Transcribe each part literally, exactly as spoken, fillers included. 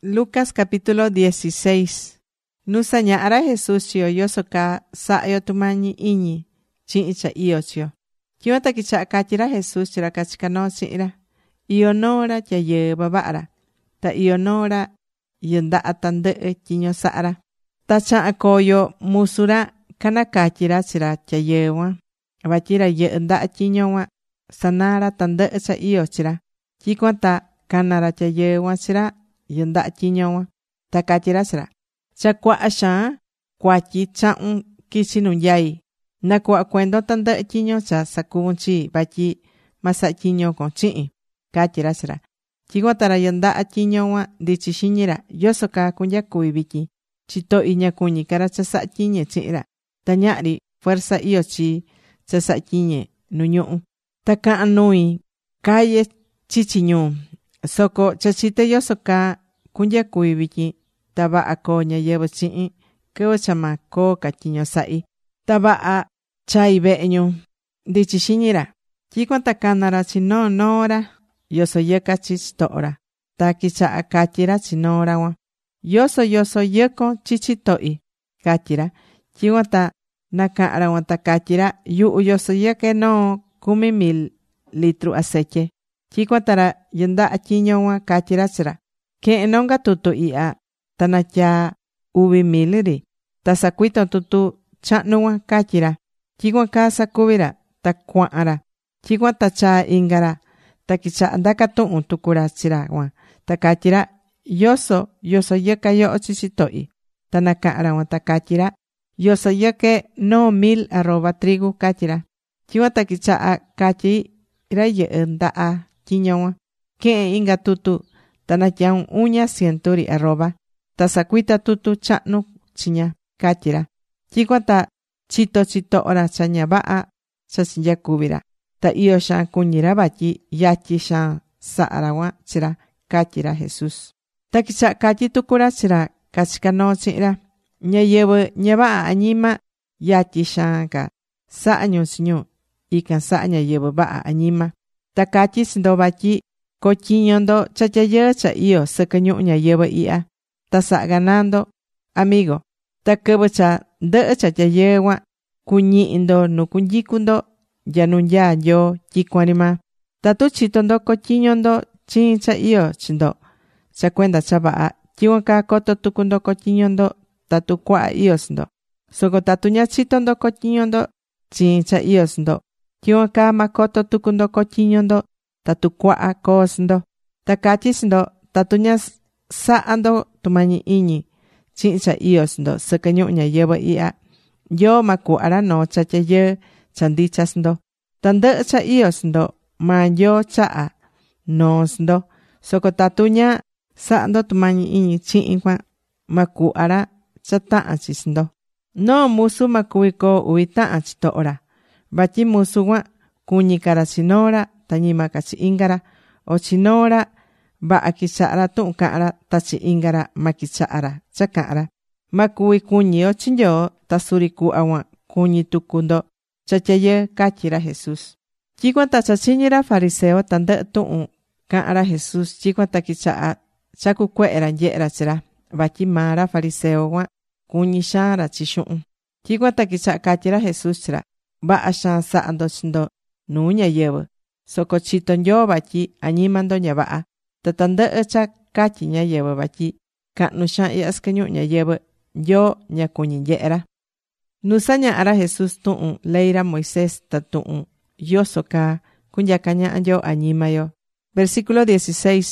Lucas capítulo dieciséis. Nusaña'ara Jesús chio yosoka sa'yo tumañi iñi chi'i cha iyo chio. Tyicuan ta kicha'a katyira Jesús chira kachikano chi'ira. Iyo noora tyayɨɨ va'ara. Ta iyo noora yɨnda'a tandɨ'ɨ tyiño sa'ara. Ta cha'a koyo musura kanakatyira chira tyayɨɨ cuan. Vatyi ra yɨ'ɨ nda'a tyiño cuan sanara tandɨ'ɨ cha iyo chira. Tyicuan ta kanara tyayɨɨ cuan chira yɨnda'a tyiño cuan. Ta katyira chira: cha kua'a xaan kuatyi cha'un kichi nu nyai. Naku'a kuendo tandɨ'ɨ tyiño cha sakuvun chii vatyi ma sa'a tyiño con chi'in, katyira chira. Tyicuan ta ra yɨnda'a tyiño cuan ndichi xiñi ra: yoso kaa kunyakuvi vityin. Chito'i ña cuñí cara cha sa'a tyiñe chi'in ra. Ta ña'ri fuerza iyo chi cha sa'a tyiñe nu ñu'ú. Ta ca'an nui calle chichi ñuu. Soco cha chité yoso kaa kunyakuvi vityin, ta va'a koo ñayɨvɨ chi'in quɨvɨ cha ma koo ca tyiño sa'i. Ta va'a chai ve'e ñu ndichi xiñi ra. Tyicuan ta canara chi noo noo ra yoso yɨca chi chitoho ra. Ta quicha'a catyira chi noo ra cuan: yoso yoso yɨcon chi chito'i, catyira. Tyicuan ta nacahan ra cuan ta catyira: yuhu yoso yɨque noo cumi mil litru acetye. Tyicuan ta ra yɨnda'a tyiño cuan catyira chira: que'en nonga tutu ihya ta natyaa uvi mil ri. Ta sacuiton tutu cha'nu cuan, catyira. Tyicuan caa sacuvi ra ta cuahan ra. Tyicuan ta chaa inga ra ta quicha'a ndaca tuhun tucu ra chi ra cuan. Ta catyira: yoso yoso yɨca yoho chi chito'i. Ta nacahan ra cuan ta catyira: yoso yɨque noo mil arroba trigu, catyira. Tyicuan ta quicha'a catyi ra yɨ'ɨ nda'a tyiño cuan: que'en inga tutu ta natyaun uña cientu ri arroba. Ta sacuita tutu cha'nu chiña, catyira. Tyicuan ta chito chitoho ra cha ña vaha cha chinyacuvi ra. Ta iyo xaan cuñí ra vatyi yatyi xaan sa'a ra cuan chi ra, catyira Jesús. Ta quicha'a catyi tucu ra chi ra cachicá noo chi'in ra: ñayɨvɨ ña vaha añima yatyi xaan ca sa'a ñu chi ñu, ican sa'a ñayɨvɨ vaha añima. Ta catyí chi ndo vatyi cotyiño ndo cha tyayɨɨ cha io sɨquɨ ñuhu ñayɨvɨ ihya. Ta sa'a ganaa ndo, amigo. Ta quɨvɨ cha ndɨhɨ cha tyayɨɨ cuan, cuñihi ndo nu cunyicu ndo nya nu nyaa Nyoo tyicuan ri maa. Tatu chito ndo cotyiño ndo chiin cha io chi ndo cha cuenda cha vaha, tyicuan caa coto tucu ndo cotyiño ndo tatu cuaha io chi ndo. Soco tatu ña chito ndo cotyiño ndo chiin cha io chi ndo, tyicuan caa ma coto tucu ndo cotyiño ndo tatu cuaha coo chi ndo. Ta catyí chi ndo: tatu ña saha ndo tumañi iñi chihin cha io chi ndo sɨquɨ ñuhu ñayɨvɨ ihya, Nyoo ma cuhva ra noo cha tyayɨɨ cha ndicha chi ndo. Tandɨhɨ cha io chi ndo maa Nyoo chaha noo chi ndo. Soco tatu ña saha ndo tumañi iñi chihin cuan, ma cuhva ra cha tahan chi chi ndo. Noo musu ma cuvi coo uvi tahan chitoho ra. Vatyi musu cuan cuñí ca ra chi noo ra ta ñima ca chi inga ra. O chi noo ra vaha quichaha ra tuhun cahan ra, ta chi inga ra ma quichaha ra cha cahan ra. Ma cuvi cuñi yo chi Nyoo ta suri cuhva cuan cuñi tucu ndo cha tyayɨɨ, catyí ra Jesús. Tyicuan ta cha chiñi ra fariseo tandɨhɨ tuhun cahan ra Jesús. Tyicuan ta quichaha chacu cuehe ra nyehe ra chi ra, vatyi maa ra fariseo cuan cuñí xaan ra chi xuhun. Tyicuan ta quichaha catyi ra Jesús chi ra: vaha xaan saha ndo chi ndo nuu ñayɨvɨ, soco chito Nyoo vatyi añima ndo ña vaha. Ta tandɨhɨ cha catyi ñáyɨvɨ vatyi cahnu xaan ihya sɨquɨ ñuhu ñayɨvɨ, Nyoo ña cuñí nyehe ra. Nu sañaha ra Jesús tuhun ley ra Moisés ta tuhun yoso caa cunyaca ñaha Nyoo añima yo. Versículo dieciséis.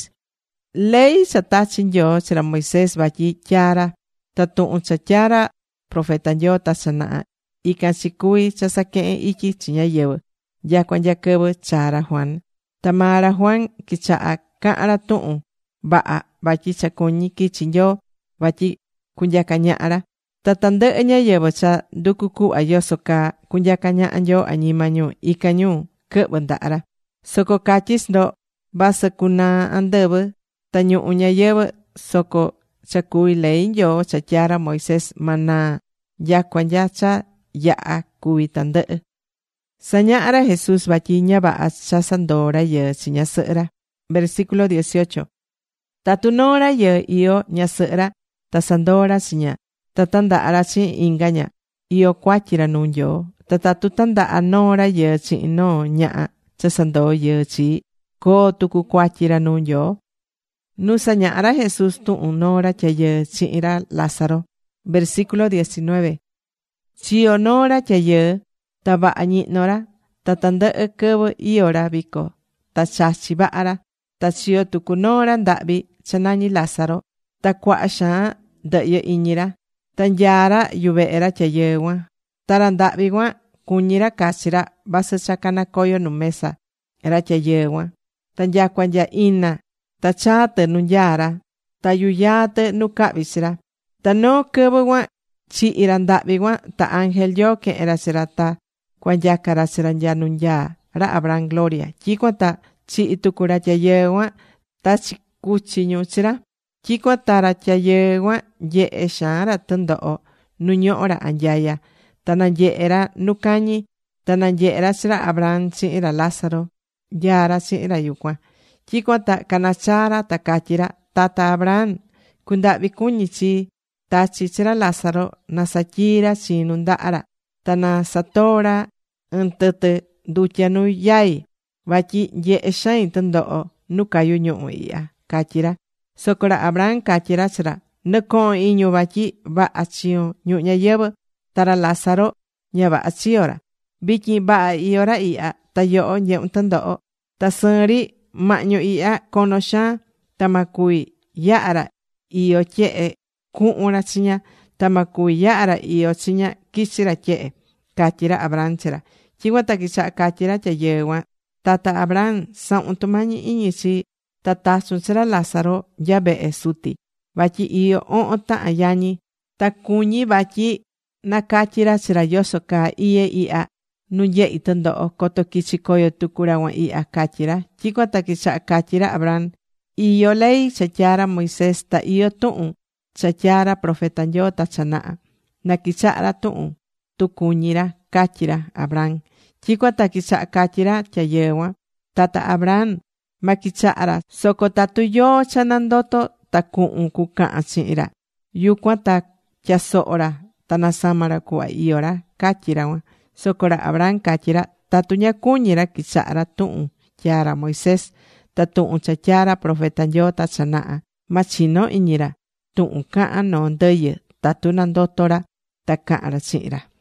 Ley cha tachi Nyoo chi ra Moisés vatyi tyara. Ta tuhun cha tyara profeta Nyoo ta cha naha, ican chi cuvi cha saquehen ityi chi ñáyɨvɨ nyacua nya quɨvɨ chaa ra Juan. Ta maa ra Juan quichaha cahan ra tuhun vaha vatyi cha cuñí quichi Nyoo vatyi cunyaca ñaha ra. Ta tandɨhɨ ñáyɨvɨ cha nducu cuhva yoso caa cunyaca ñaha Nyoo añima ñu, ican ñu quɨhvɨ ndaha ra. Soco catyí chi ndo: vasɨ cunaa andɨvɨ ta ñuhu ñayɨvɨ, soco cha cuvi ley Nyoo cha tyaa̱ ra Moisés ma naa nyacua nya cha yaha cuvi tandɨhɨ. Sañaha ra Jesús vatyi ña vaha cha sandoo rayɨɨ chi ñasɨhɨ ra. Versículo dieciocho. Tatu noo rayɨɨ io ñasɨhɨ ra, ta sandoo ra chi ña, ta tandaha ra chihin inga ña, io cuatyi ra nuu Nyoo. Ta tatu tandaha noo rayɨɨ chihin noo ñaha cha sandoo yɨɨ chi, coo tucu cuatyi ra nuu Nyoo. Nu sañaha ra Jesús tuhun noo ra tyayɨɨ chihin ra Lázaro. Versículo diecinueve. Chiyo noo ra tyayɨɨ, ta vaha ñihno ra, ta tandɨhɨ quɨvɨ io ra vico, ta chachi vaha ra. Ta chiyo tucu noo ra ndahvi cha nañi Lázaro, ta cuaha xaan ndɨhyɨ iñi ra. Ta nyaa ra yuvehe ra tyayɨɨ cuan. Ta ra ndahvi cuan cuñí ra cachi ra vasɨ cha canacoyo nu mesa ra tyayɨɨ cuan. Ta nyacua nya ina, ta chaa tɨ nu nyaa ra, ta yuyaa tɨ nu cahvi chi ra. Ta noo quɨvɨ cuan chihi̱ ra ndahvi cuan, ta ángel Nyoo quehe̱n ra chi ra, ta cuanyaca ra chi ra nya nu nyaa ra Abraham gloria. Tyicuan ta chihi̱ tucu ra tyayɨɨ cuan, ta chicuchi ñu chi ra. Tyicuan ta ra tyayɨɨ cuan nyehe xaan ra tɨndoho nu ñohó ra anyaya. Ta nanyehe ra nu cañi. Ta nanyehe ra chi ra Abraham chihin ra Lázaro nyaa ra chihin ra yucuan. Tyicuan ta canachaa ra ta catyí ra: ―Tata Abraham, cu̱ndahvi cuñi chii. Tachi chi ra Lázaro na satyii ra chiin nu ndaha ra, ta na satoo ra ɨɨn tɨtɨ ndutya nu yai, vatyi nyehe xain tɨndoho nu cayu ñuhu ihya ―catyí ra. Soco ra Abraham catyí ra chi ra: ―Nɨ̱cohon iñu vatyi vaha chiyo̱n ñuhu ñayɨvɨ̱. Ta ra Lázaro ña vaha chiyo ra. Vityin vaha iyó ra ihya, ta yoho nyehun tɨndoho. Ta sɨɨn ri mahñu ihya cono xaan, ta ma cuvi yaha ra iyó tyehe cuhun ra chiña, ta ma cuvi yaha ra iyó chiña quichi ra tyehe ―catyí ra Abraham chi ra. Tyicuan ta quichaha catyí ra tyayɨɨ cuan: ―Tata Abraham, sa̱hun tumañi iñi chii, ta tachun chi ra Lázaro nya vehe suti, vatyi iyó ohon tahan yañi. Ta cuñí vatyi nacatyi ra chi ra yoso caa iyé ihya nu nyehi tɨndoho, coto quichi coyo tucu ra cuan ihya ―catyí ra. Tyicuan ta quichaha catyí ra Abraham: ―Iyó ley cha tyaa ra Moisés, ta iyó tuhun cha tyaa ra profeta Nyoo ta cha naha. Na quichaha ra tuhun tu cuñí ra ―catyí ra Abraham. Tyicuan ta quichaha catyí ra tyayɨɨ cuan: ―Tata Abraham, ma quichaha ra, soco tatu yóó cha nandoto ta cuhun cucahan chihin ra, yucuan ta tyasoho ra ta nasama ra cuhva iyó ra ―catyí ra cuan. Soco ra Abraham catyí ra: ―Tatu ña cuñí ra quichaha ra tuhun tyaa ra Moisés, ta tuhun cha tyaa ra profeta Nyoo ta cha naha, ma chino iñi ra tuhun cahan noo ndɨyɨ tatu nandoto ra ta cahan ra chihin ra.